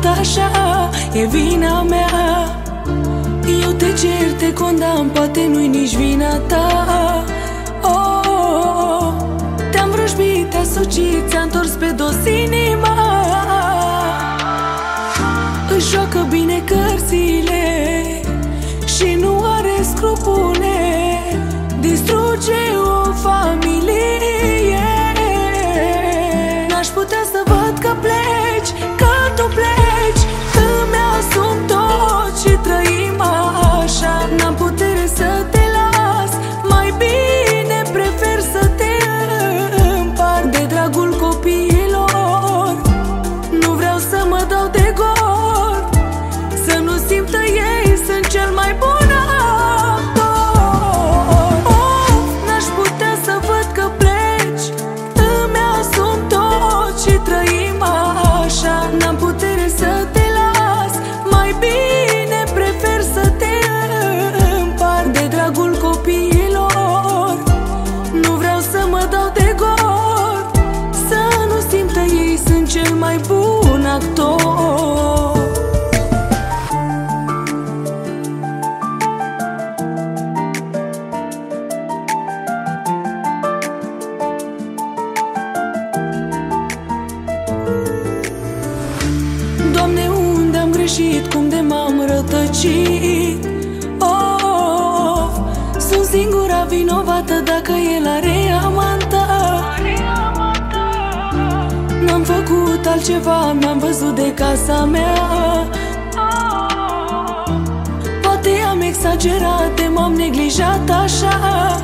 așa, e vina mea. Eu te cer, te condamn, poate nu-i nici vina ta. Te-am vrăjbit, te-a sucit, ți-a întors pe dos inima. Își joacă bine cărțile și nu are scrupule, distruge o familie. N-aș putea să văd că pleci, că tu pleci. Îmi asum tot și trăim așa. N-am putere să te las, mai bine prefer să te împart. De dragul copiilor nu vreau să mă dau de gol, să nu simtă ei sunt cel mai bun. N-am putere să te las, mai bine prefer să te împart. De dragul copiilor nu vreau să mă dau de gol, să nu simtă ei sunt cel mai bun actor. Doamne, unde am greșit, cum de m-am rătăcit? Sunt singura vinovată dacă el are amanta. N-am făcut altceva, mi-am văzut de casa mea. Poate am exagerat, m-am neglijat așa.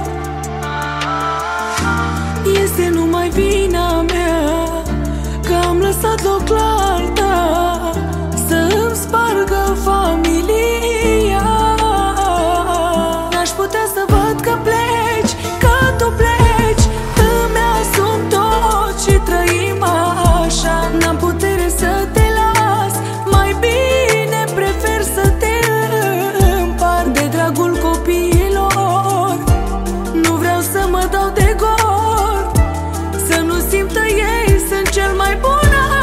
Este numai vina mea că am lăsat loc la alta să-mi spargă familia. N-aș putea să văd că pleci, că tu pleci. Îmi asum tot și trăim așa. N-am putere să te las, mai bine prefer să te împart. De dragul copiilor nu vreau să mă dau de gol, să nu simtă ei sunt cel mai bun.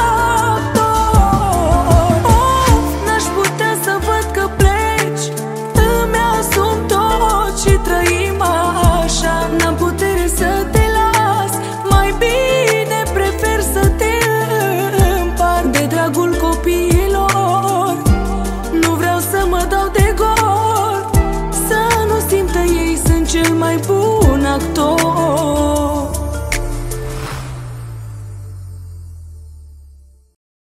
N-am putere să te las, mai bine prefer să te împart. De dragul copiilor nu vreau să mă dau de gol, să nu simtă ei sunt cel mai bun actor.